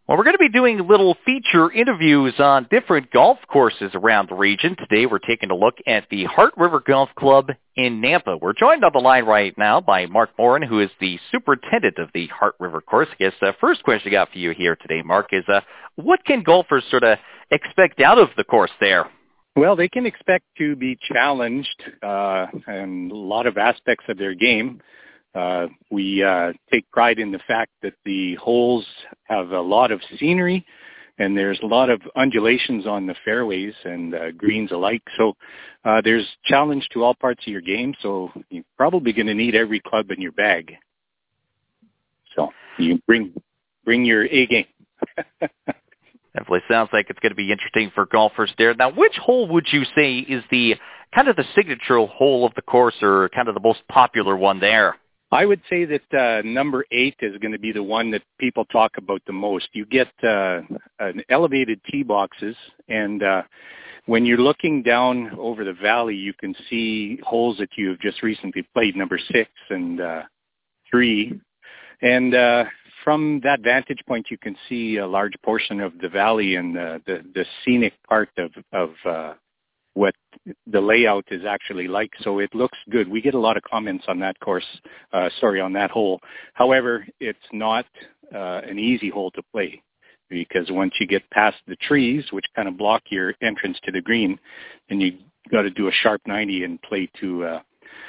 Well, we're going to be doing little feature interviews on different golf courses around the region. Today, we're taking a look at the Heart River Golf Club in Nampa. We're joined on the line right now by Mark Morin, who is the superintendent of the Heart River course. I guess the first question I got for you here today, Mark, is what can golfers sort of expect out of the course there? Well, they can expect to be challenged in a lot of aspects of their game. We take pride in the fact that the holes have a lot of scenery and there's a lot of undulations on the fairways and greens alike. So there's challenge to all parts of your game. So you're probably going to need every club in your bag. So you bring your A game. Definitely sounds like it's going to be interesting for golfers there. Now, which hole would you say is the kind of the signature hole of the course or kind of the most popular one there? I would say that number 8 is going to be the one that people talk about the most. You get an elevated tee boxes, and when you're looking down over the valley, you can see holes that you have just recently played, number 6 and 3. And from that vantage point, you can see a large portion of the valley and the scenic part of what the layout is actually like. So it looks good. We get a lot of comments on that on that hole. However, it's not an easy hole to play because once you get past the trees, which kind of block your entrance to the green, then you got to do a sharp 90 and play to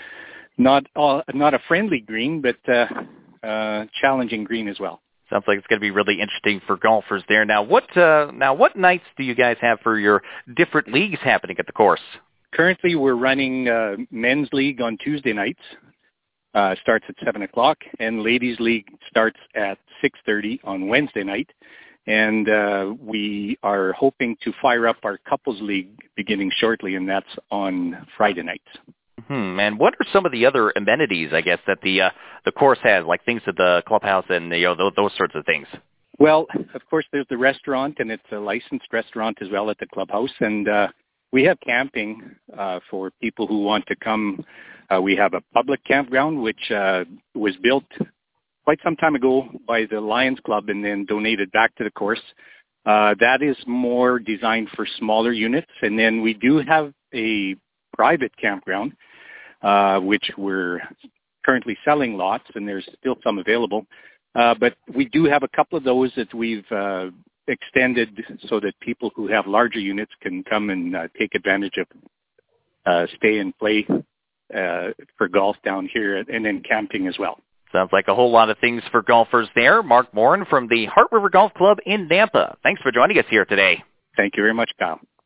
not a friendly green, but challenging green as well. Sounds like it's going to be really interesting for golfers there. Now, what nights do you guys have for your different leagues happening at the course? Currently, we're running men's league on Tuesday nights. Starts at 7 o'clock, and ladies league starts at 6:30 on Wednesday night. And we are hoping to fire up our couples league beginning shortly, and that's on Friday nights. And what are some of the other amenities, I guess, that the course has, like things at the clubhouse and those sorts of things? Well, of course, there's the restaurant, and it's a licensed restaurant as well at the clubhouse. And we have camping for people who want to come. We have a public campground, which was built quite some time ago by the Lions Club and then donated back to the course. That is more designed for smaller units. And then we do have a private campground, which we're currently selling lots, and there's still some available. But we do have a couple of those that we've extended so that people who have larger units can come and take advantage of stay and play for golf down here, and then camping as well. Sounds like a whole lot of things for golfers there. Mark Morin from the Heart River Golf Club in Nampa. Thanks for joining us here today. Thank you very much, Kyle.